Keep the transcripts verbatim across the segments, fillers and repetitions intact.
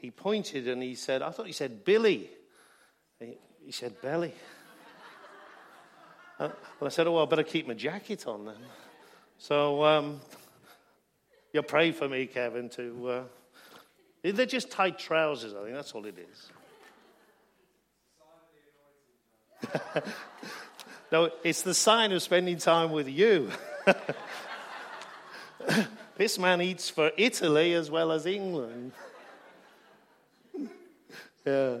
he pointed and he said, I thought he said Billy. He, he said belly. uh, and I said, oh, I better keep my jacket on then. So um, you pray for me, Kevin, to... Uh, they're just tight trousers, I think. That's all it is. No, it's the sign of spending time with you. This man eats for Italy as well as England. Yeah.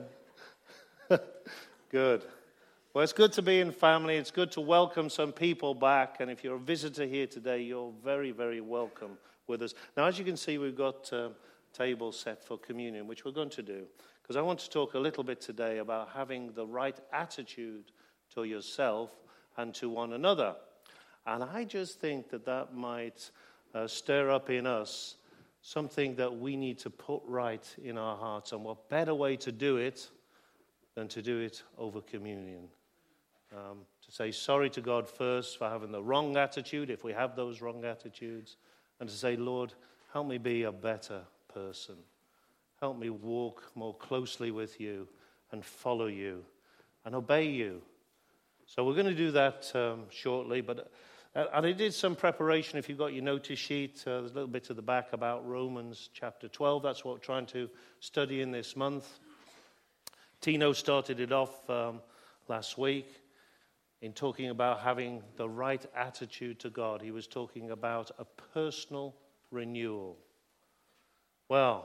Good. Well, it's good to be in family. It's good to welcome some people back. And if you're a visitor here today, you're very, very welcome with us. Now, as you can see, we've got um, tables set for communion, which we're going to do. Because I want to talk a little bit today about having the right attitude to yourself and to one another. And I just think that that might uh, stir up in us something that we need to put right in our hearts. And what better way to do it than to do it over communion. Um, to say sorry to God first for having the wrong attitude, if we have those wrong attitudes. And to say, Lord, help me be a better person. Help me walk more closely with you and follow you and obey you. So we're going to do that um, shortly. But uh, and I did some preparation. If you've got your notice sheet, uh, there's a little bit at the back about Romans chapter twelve. That's what we're trying to study in this month. Tino started it off um, last week in talking about having the right attitude to God. He was talking about a personal renewal. Well,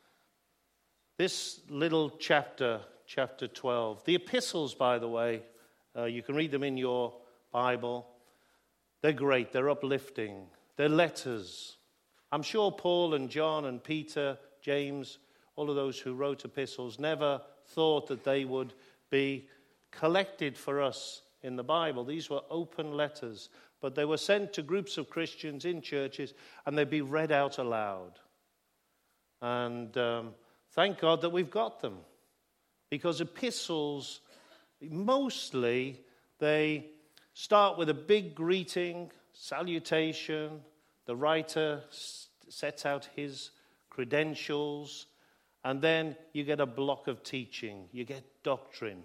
this little chapter, chapter twelve, the epistles, by the way, uh, you can read them in your Bible. They're great. They're uplifting. They're letters. I'm sure Paul and John and Peter, James, all of those who wrote epistles never thought that they would be collected for us in the Bible. These were open letters, but they were sent to groups of Christians in churches, and they'd be read out aloud. And um, thank God that we've got them, because epistles, mostly, they start with a big greeting, salutation. The writer sets out his credentials, and then you get a block of teaching. You get doctrine.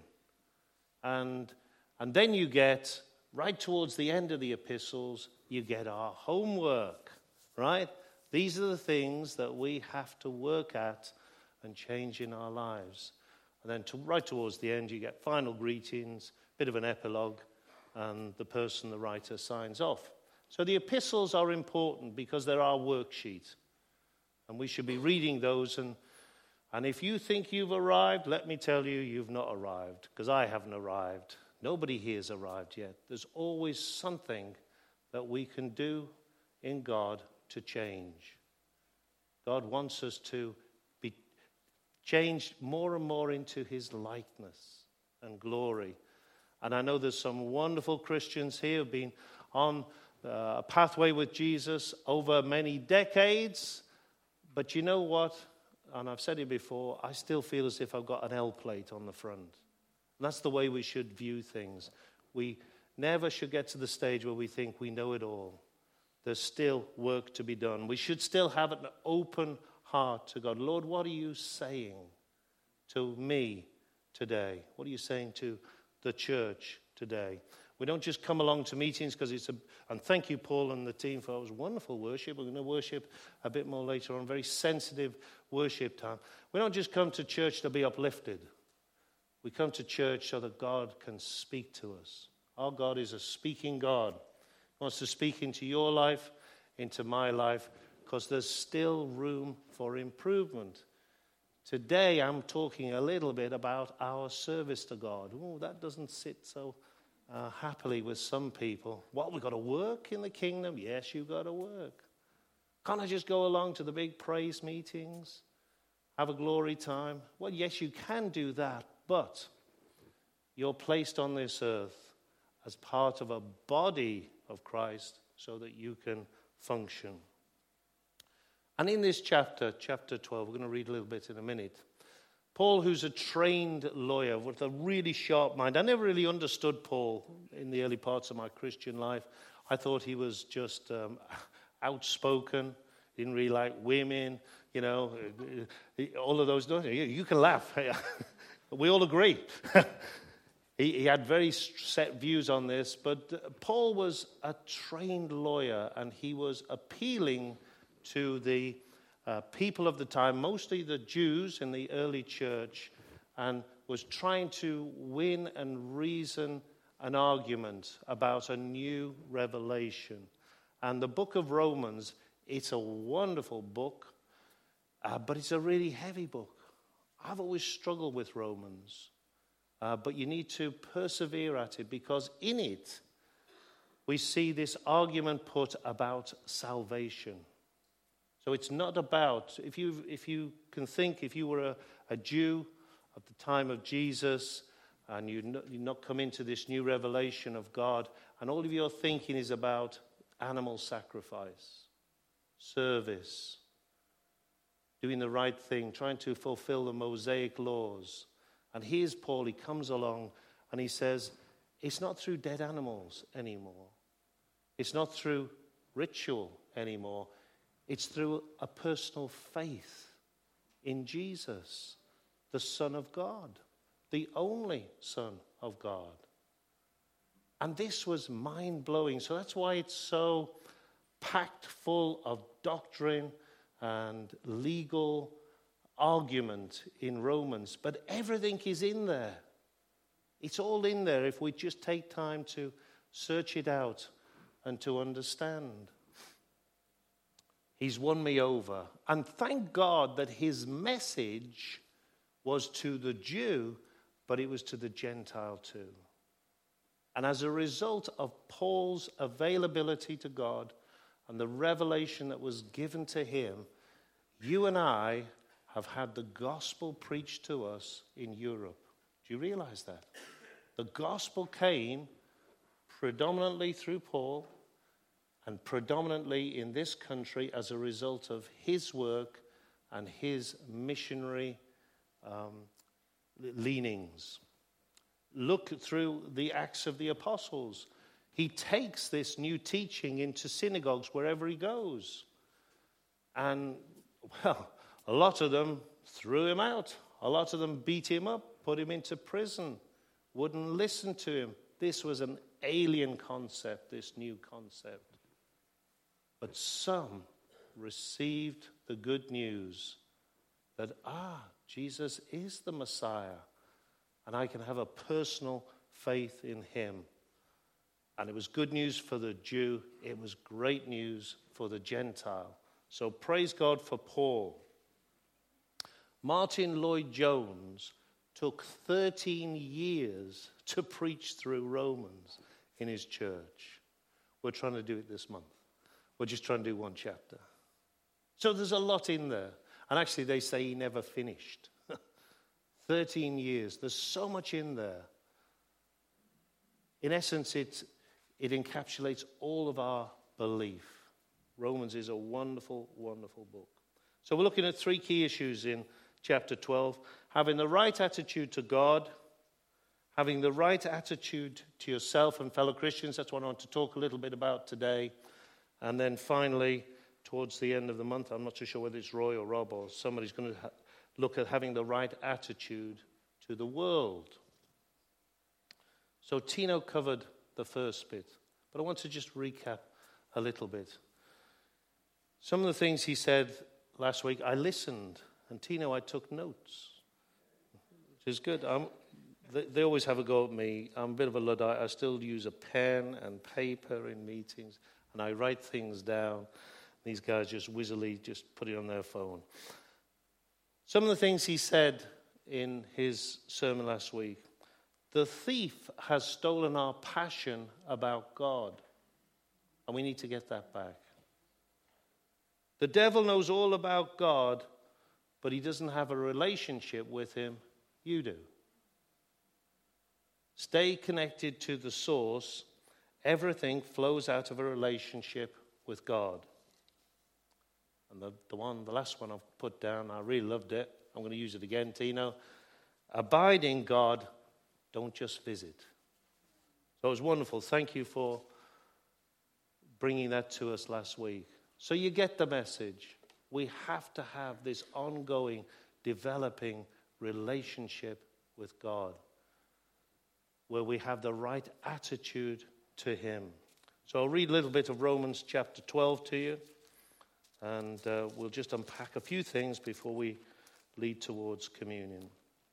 And, and then you get, right towards the end of the epistles, you get our homework, right? These are the things that we have to work at and change in our lives. And then to, right towards the end, you get final greetings, bit of an epilogue, and the person, the writer, signs off. So the epistles are important because they're our worksheet. And we should be reading those. And, and if you think you've arrived, let me tell you, you've not arrived, because I haven't arrived. Nobody here has arrived yet. There's always something that we can do in God to change. God wants us to be changed more and more into his likeness and glory. And I know there's some wonderful Christians here who've been on uh, a pathway with Jesus over many decades. But you know what? And I've said it before, I still feel as if I've got an L plate on the front. And that's the way we should view things. We never should get to the stage where we think we know it all. There's still work to be done. We should still have an open heart to God. Lord, what are you saying to me today? What are you saying to the church today? We don't just come along to meetings because it's a... And thank you, Paul and the team, for those wonderful worship. We're going to worship a bit more later on. Very sensitive worship time. We don't just come to church to be uplifted. We come to church so that God can speak to us. Our God is a speaking God. He wants to speak into your life, into my life, because there's still room for improvement. Today, I'm talking a little bit about our service to God. Oh, that doesn't sit so uh, happily with some people. What, we've got to work in the kingdom? Yes, you've got to work. Can't I just go along to the big praise meetings, have a glory time? Well, yes, you can do that, but you're placed on this earth as part of a body of Christ so that you can function. And in this chapter, chapter twelve, we're going to read a little bit in a minute. Paul, who's a trained lawyer with a really sharp mind. I never really understood Paul in the early parts of my Christian life. I thought he was just um, outspoken, didn't really like women, you know, all of those. You can laugh. We all agree. he, he had very set views on this, but Paul was a trained lawyer, and he was appealing to the uh, people of the time, mostly the Jews in the early church, and was trying to win and reason an argument about a new revelation. And the book of Romans, it's a wonderful book, uh, but it's a really heavy book. I've always struggled with Romans, uh, but you need to persevere at it, because in it we see this argument put about salvation. So it's not about, if you if you can think, if you were a, a Jew at the time of Jesus, and you not, you not come into this new revelation of God, and all of your thinking is about animal sacrifice, service, doing the right thing, trying to fulfill the Mosaic laws. And here's Paul, he comes along and he says, it's not through dead animals anymore. It's not through ritual anymore. It's through a personal faith in Jesus, the Son of God, the only Son of God. And this was mind-blowing. So that's why it's so packed full of doctrine and legal argument in Romans. But everything is in there. It's all in there if we just take time to search it out and to understand. He's won me over. And thank God that his message was to the Jew, but it was to the Gentile too. And as a result of Paul's availability to God and the revelation that was given to him, you and I have had the gospel preached to us in Europe. Do you realize that? The gospel came predominantly through Paul and predominantly in this country as a result of his work and his missionary um, leanings. Look through the Acts of the Apostles. He takes this new teaching into synagogues wherever he goes. And, well, a lot of them threw him out. A lot of them beat him up, put him into prison, wouldn't listen to him. This was an alien concept, this new concept. But some received the good news that, ah, Jesus is the Messiah, and I can have a personal faith in him. And it was good news for the Jew. It was great news for the Gentile. So praise God for Paul. Martin Lloyd-Jones took thirteen years to preach through Romans in his church. We're trying to do it this month. We're just trying to do one chapter. So there's a lot in there. And actually they say he never finished. thirteen years. There's so much in there. In essence, it, it encapsulates all of our belief. Romans is a wonderful, wonderful book. So we're looking at three key issues in chapter twelve. Having the right attitude to God, having the right attitude to yourself and fellow Christians. That's what I want to talk a little bit about today. And then finally, towards the end of the month, I'm not so sure whether it's Roy or Rob or somebody's going to ha- look at having the right attitude to the world. So Tino covered the first bit, but I want to just recap a little bit. Some of the things he said last week, I listened, and Tino, I took notes, which is good. I'm, they, they always have a go at me. I'm a bit of a Luddite. I still use a pen and paper in meetings, and I write things down. These guys just whizzily just put it on their phone. Some of the things he said in his sermon last week. The thief has stolen our passion about God, and we need to get that back. The devil knows all about God, but he doesn't have a relationship with him. You do. Stay connected to the source. Everything flows out of a relationship with God. And the, the one, the last one I've put down, I really loved it. I'm going to use it again, Tino. Abide in God, don't just visit. So it was wonderful. Thank you for bringing that to us last week. So you get the message. We have to have this ongoing, developing relationship with God, where we have the right attitude to him. So I'll read a little bit of Romans chapter twelve to you, and uh, we'll just unpack a few things before we lead towards communion.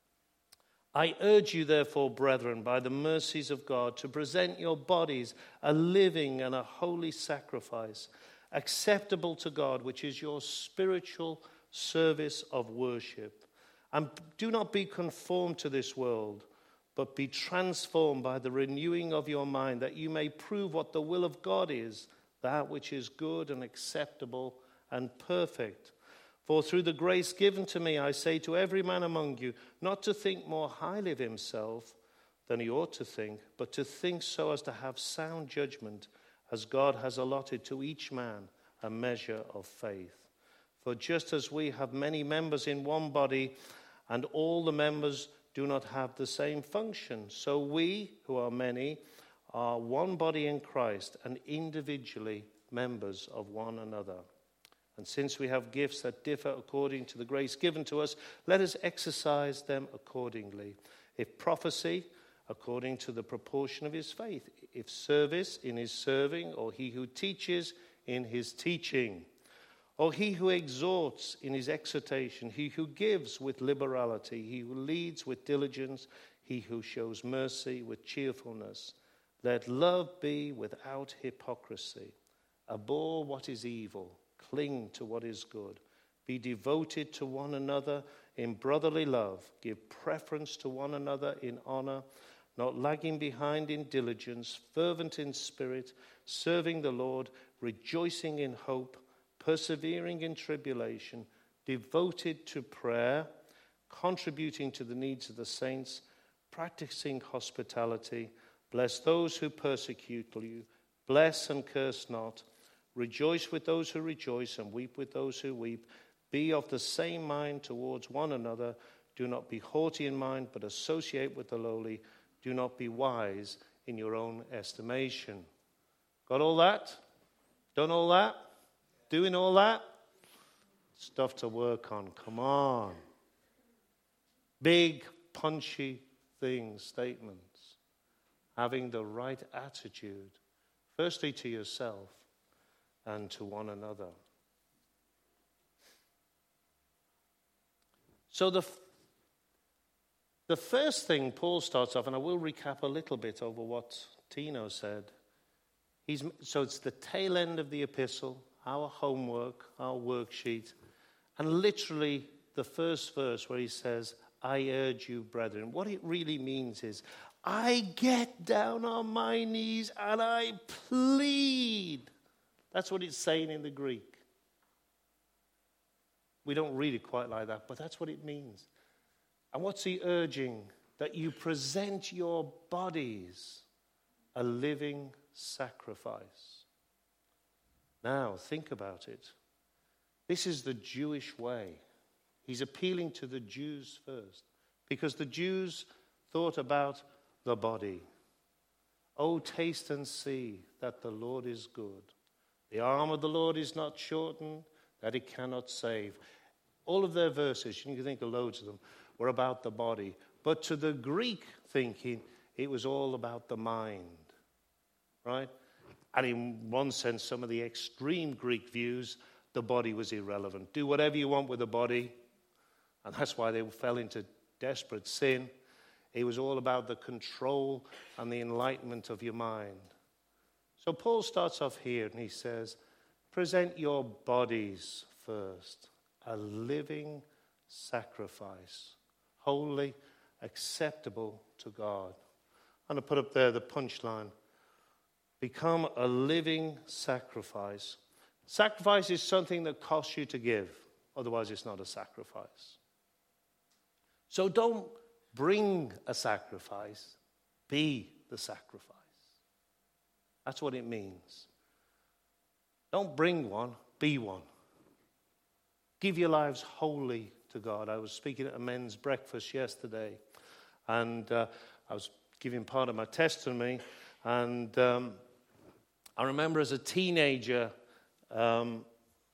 I urge you, therefore, brethren, by the mercies of God, to present your bodies a living and a holy sacrifice, acceptable to God, which is your spiritual service of worship. And do not be conformed to this world, but be transformed by the renewing of your mind, that you may prove what the will of God is, that which is good and acceptable and perfect. For through the grace given to me, I say to every man among you, not to think more highly of himself than he ought to think, but to think so as to have sound judgment, as God has allotted to each man a measure of faith. For just as we have many members in one body, and all the members do not have the same function, so we, who are many, are one body in Christ, and individually members of one another. And since we have gifts that differ according to the grace given to us, let us exercise them accordingly. If prophecy, according to the proportion of his faith. If service, in his serving, or he who teaches, in his teaching. Or he who exhorts, in his exhortation. He who gives with liberality. He who leads with diligence. He who shows mercy with cheerfulness. Let love be without hypocrisy. Abhor what is evil. Cling to what is good. Be devoted to one another in brotherly love. Give preference to one another in honor, not lagging behind in diligence, fervent in spirit, serving the Lord, rejoicing in hope, persevering in tribulation, devoted to prayer, contributing to the needs of the saints, practicing hospitality. Bless those who persecute you. Bless and curse not. Rejoice with those who rejoice and weep with those who weep. Be of the same mind towards one another. Do not be haughty in mind, but associate with the lowly. Do not be wise in your own estimation. Got all that? Done all that? Doing all that? Stuff to work on. Come on. Big, punchy things, statements. Having the right attitude, firstly to yourself, and to one another. So the, the first thing Paul starts off, and I will recap a little bit over what Tino said. He's, so it's the tail end of the epistle, our homework, our worksheet, and literally the first verse where he says, I urge you, brethren. What it really means is, I get down on my knees and I plead. That's what it's saying in the Greek. We don't read it quite like that, but that's what it means. And what's he urging? That you present your bodies a living sacrifice. Now, think about it. This is the Jewish way. He's appealing to the Jews first, because the Jews thought about the body. Oh, taste and see that the Lord is good. The arm of the Lord is not shortened, that it cannot save. All of their verses, you can think of loads of them, were about the body. But to the Greek thinking, it was all about the mind. Right? And in one sense, some of the extreme Greek views, the body was irrelevant. Do whatever you want with the body. And that's why they fell into desperate sin. It was all about the control and the enlightenment of your mind. So Paul starts off here and he says, present your bodies first, a living sacrifice, holy, acceptable to God. I'm going to put up there the punchline. Become a living sacrifice. Sacrifice is something that costs you to give. Otherwise, it's not a sacrifice. So don't bring a sacrifice. Be the sacrifice. That's what it means. Don't bring one, be one. Give your lives wholly to God. I was speaking at a men's breakfast yesterday, and uh, I was giving part of my testimony, and um, I remember as a teenager um,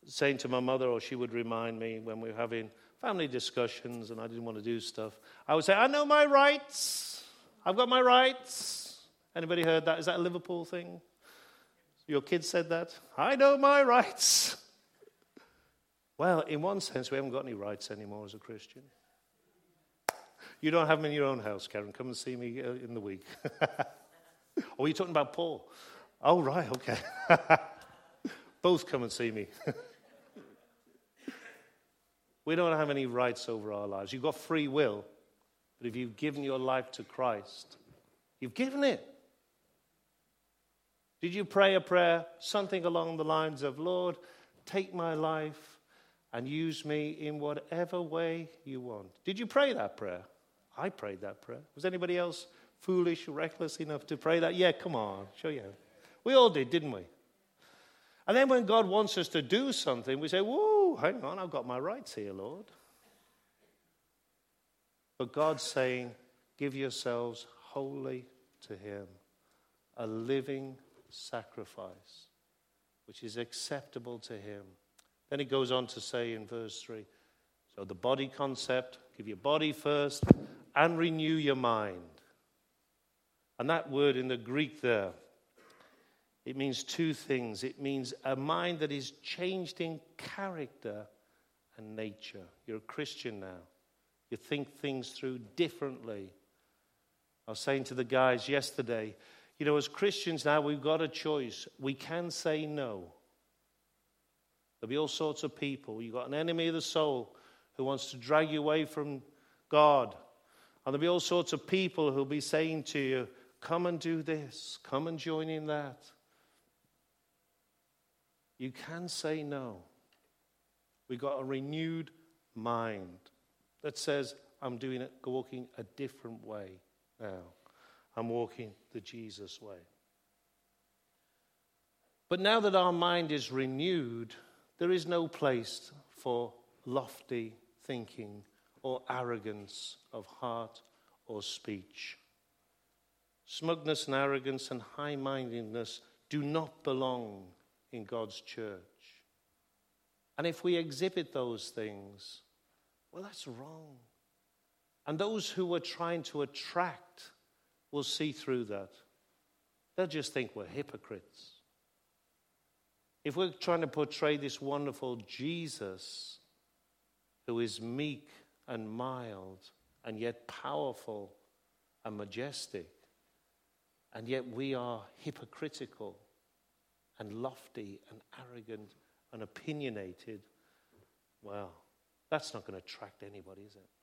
saying to my mother, or she would remind me when we were having family discussions and I didn't want to do stuff, I would say, I know my rights. I've got my rights. Anybody heard that? Is that a Liverpool thing? Your kids said that? I know my rights. Well, in one sense, we haven't got any rights anymore as a Christian. You don't have them in your own house, Karen. Come and see me in the week. Or are you talking about Paul? Oh, right, okay. Both come and see me. We don't have any rights over our lives. You've got free will, but if you've given your life to Christ, you've given it. Did you pray a prayer, something along the lines of, Lord, take my life and use me in whatever way you want? Did you pray that prayer? I prayed that prayer. Was anybody else foolish or reckless enough to pray that? Yeah, come on, show you. We all did, didn't we? And then when God wants us to do something, we say, whoa, hang on, I've got my rights here, Lord. But God's saying, give yourselves wholly to him, a living sacrifice, which is acceptable to him. Then he goes on to say in verse three, so the body concept, give your body first and renew your mind. And that word in the Greek there, it means two things. It means a mind that is changed in character and nature. You're a Christian now. You think things through differently. I was saying to the guys yesterday, you know, as Christians now, we've got a choice. We can say no. There'll be all sorts of people. You've got an enemy of the soul who wants to drag you away from God. And there'll be all sorts of people who'll be saying to you, come and do this. Come and join in that. You can say no. We've got a renewed mind that says, I'm doing it, walking a different way now. I'm walking the Jesus way. But now that our mind is renewed, there is no place for lofty thinking or arrogance of heart or speech. Smugness and arrogance and high-mindedness do not belong in God's church. And if we exhibit those things, well, that's wrong. And those who are trying to attract will see through that. They'll just think we're hypocrites. If we're trying to portray this wonderful Jesus who is meek and mild and yet powerful and majestic, and yet we are hypocritical and lofty and arrogant and opinionated, well, that's not going to attract anybody, is it?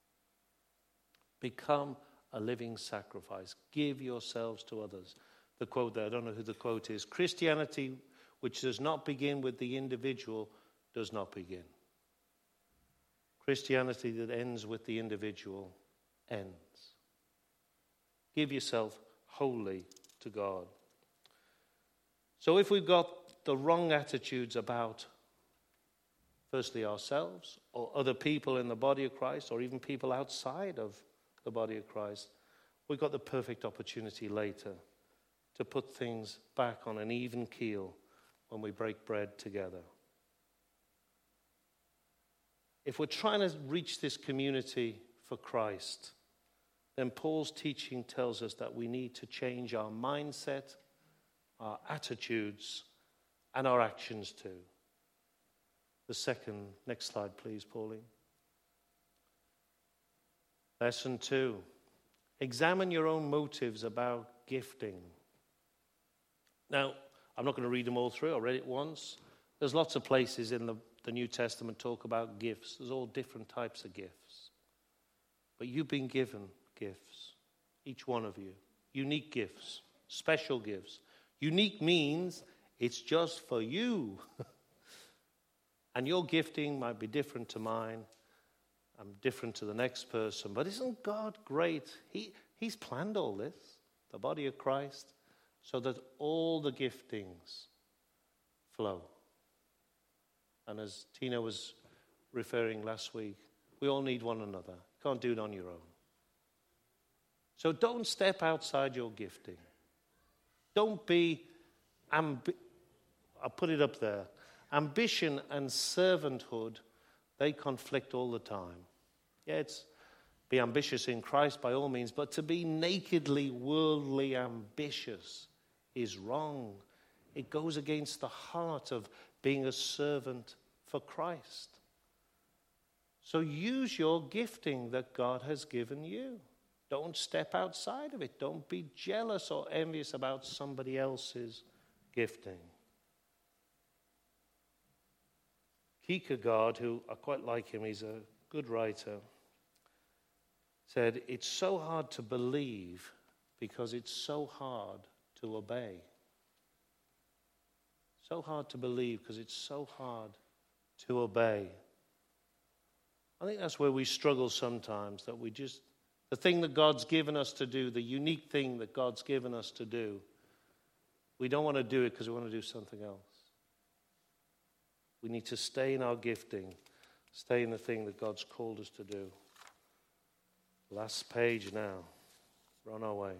Become a living sacrifice. Give yourselves to others. The quote there, I don't know who the quote is. Christianity, which does not begin with the individual, does not begin. Christianity that ends with the individual ends. Give yourself wholly to God. So if we've got the wrong attitudes about, firstly, ourselves or other people in the body of Christ or even people outside of the body of Christ, we've got the perfect opportunity later to put things back on an even keel when we break bread together. If we're trying to reach this community for Christ, then Paul's teaching tells us that we need to change our mindset, our attitudes, and our actions too. The second, next slide please, Pauline. Lesson two, examine your own motives about gifting. Now, I'm not going to read them all through. I read it once. There's lots of places in the, the New Testament talk about gifts. There's all different types of gifts. But you've been given gifts, each one of you. Unique gifts, special gifts. Unique means it's just for you. And your gifting might be different to mine. I'm different to the next person. But isn't God great? He, he's planned all this, the body of Christ, so that all the giftings flow. And as Tina was referring last week, we all need one another. You can't do it on your own. So don't step outside your gifting. Don't be, ambi- I'll put it up there. Ambition and servanthood, they conflict all the time. Yeah, it's be ambitious in Christ by all means, but to be nakedly worldly ambitious is wrong. It goes against the heart of being a servant for Christ. So use your gifting that God has given you. Don't step outside of it. Don't be jealous or envious about somebody else's gifting. Kierkegaard, who I quite like him, he's a good writer, said, it's so hard to believe because it's so hard to obey. So hard to believe because it's so hard to obey. I think that's where we struggle sometimes, that we just, the thing that God's given us to do, the unique thing that God's given us to do, we don't want to do it because we want to do something else. We need to stay in our gifting, stay in the thing that God's called us to do. Last page now. We're on our way.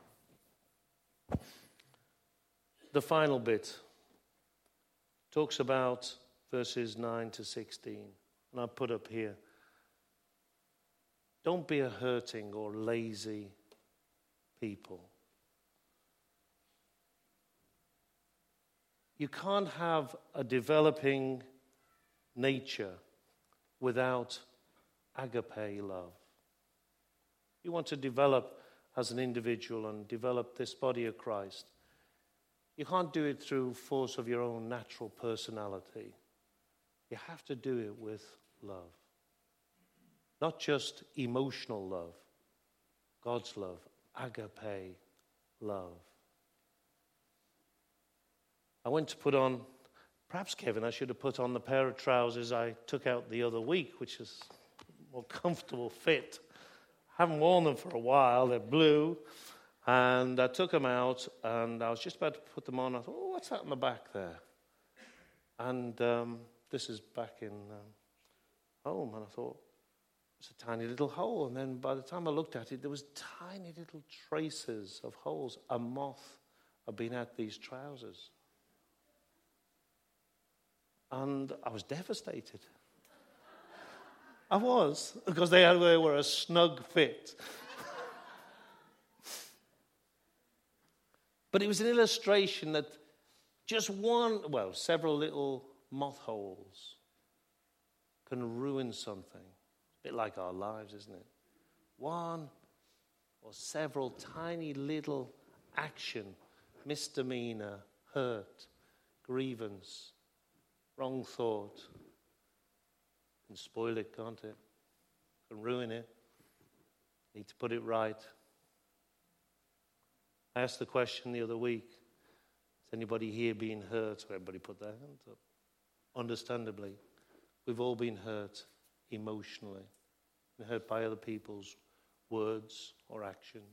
The final bit talks about verses nine to sixteen. And I put up here, don't be a hurting or lazy people. You can't have a developing nature without agape love. You want to develop as an individual and develop this body of Christ. You can't do it through force of your own natural personality. You have to do it with love. Not just emotional love, God's love, agape love. I went to put on, perhaps, Kevin, I should have put on the pair of trousers I took out the other week, which is a more comfortable fit. I haven't worn them for a while. They're blue. And I took them out, and I was just about to put them on. I thought, oh, what's that in the back there? And um, this is back in um, home, and I thought, it's a tiny little hole. And then by the time I looked at it, there was tiny little traces of holes. A moth had been at these trousers. And I was devastated. I was, because they, had, they were a snug fit. But it was an illustration that just one, well, several little moth holes can ruin something. A bit like our lives, isn't it? One or several tiny little action, misdemeanor, hurt, grievance, wrong thought, can spoil it, can't it? Can ruin it. Need to put it right. I asked the question the other week, is anybody here being hurt? So everybody put their hands up. Understandably, we've all been hurt emotionally, been hurt by other people's words or actions.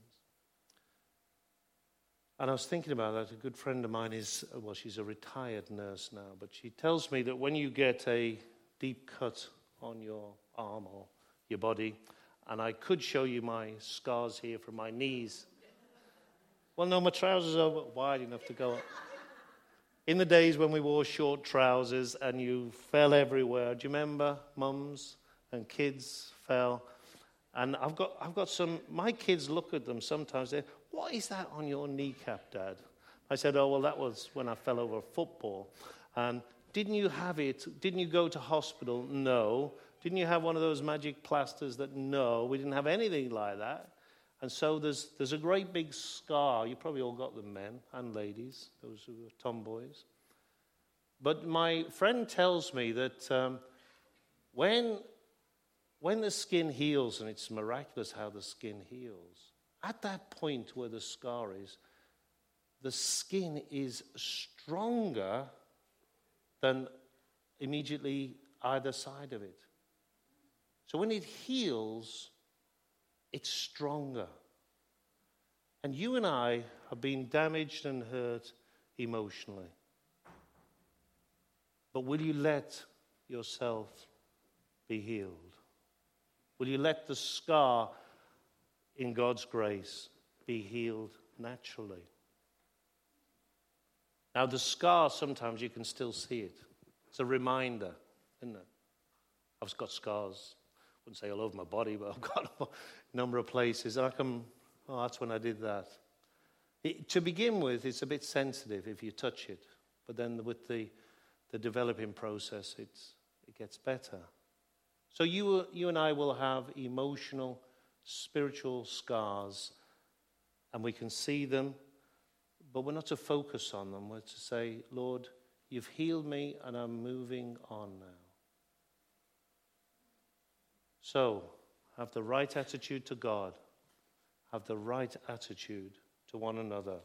And I was thinking about that. A good friend of mine is, well, she's a retired nurse now, but she tells me that when you get a deep cut on your arm or your body, and I could show you my scars here from my knees. Well, no, my trousers are wide enough to go up. In the days when we wore short trousers and you fell everywhere, do you remember, mums and kids fell? And I've got, I've got some, my kids look at them sometimes, they, what is that on your kneecap, Dad? I said, oh, well, that was when I fell over a football. And didn't you have it? Didn't you go to hospital? No. Didn't you have one of those magic plasters that, no, we didn't have anything like that. And so there's there's a great big scar. You probably all got them, men and ladies, those who are tomboys. But my friend tells me that um, when, when the skin heals, and it's miraculous how the skin heals, at that point where the scar is, the skin is stronger than immediately either side of it. So when it heals, it's stronger. And you and I have been damaged and hurt emotionally. But will you let yourself be healed? Will you let the scar in God's grace be healed naturally? Now, the scar, sometimes you can still see it. It's a reminder, isn't it? I've got scars. I wouldn't say all over my body, but I've got a number of places. And I can, oh, that's when I did that. It, to begin with, it's a bit sensitive if you touch it. But then with the, the developing process, it's, it gets better. So you, you and I will have emotional, spiritual scars, and we can see them, but we're not to focus on them. We're to say, Lord, you've healed me, and I'm moving on now. So, have the right attitude to God. Have the right attitude to one another.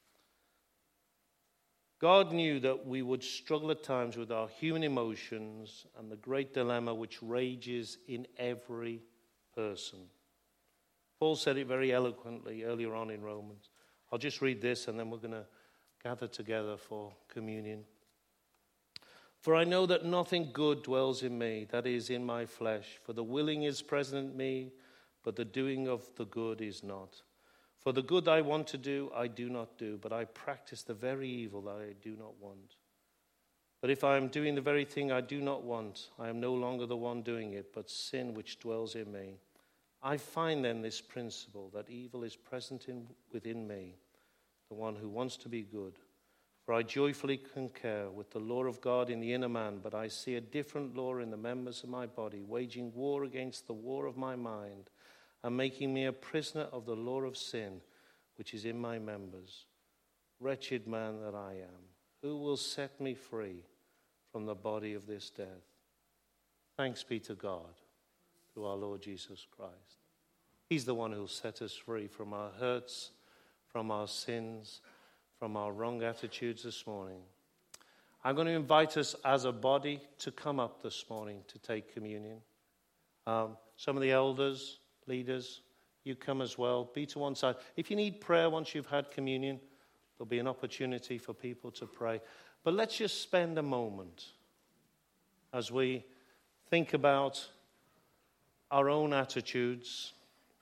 God knew that we would struggle at times with our human emotions and the great dilemma which rages in every person. Paul said it very eloquently earlier on in Romans. I'll just read this and then we're going to gather together for communion. For I know that nothing good dwells in me, that is, in my flesh. For the willing is present in me, but the doing of the good is not. For the good I want to do, I do not do, but I practice the very evil that I do not want. But if I am doing the very thing I do not want, I am no longer the one doing it, but sin which dwells in me. I find then this principle, that evil is present in, within me, the one who wants to be good. For I joyfully concur with the law of God in the inner man, but I see a different law in the members of my body, waging war against the war of my mind, and making me a prisoner of the law of sin, which is in my members. Wretched man that I am, who will set me free from the body of this death? Thanks be to God, through our Lord Jesus Christ. He's the one who will set us free from our hurts, from our sins, from our wrong attitudes this morning. I'm going to invite us as a body to come up this morning to take communion. Um, some of the elders, leaders, you come as well. Be to one side. If you need prayer once you've had communion, there'll be an opportunity for people to pray. But let's just spend a moment as we think about our own attitudes.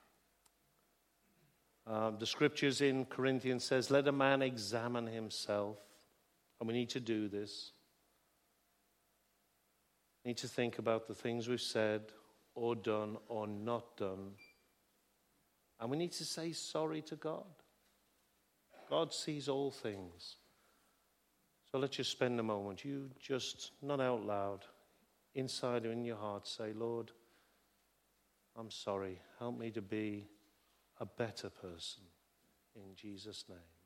Uh, the scriptures in Corinthians says, let a man examine himself. And we need to do this. We need to think about the things we've said or done or not done. And we need to say sorry to God. God sees all things. So let's just spend a moment. You just, not out loud, inside or in your heart, say, Lord, I'm sorry. Help me to be a better person in Jesus' name.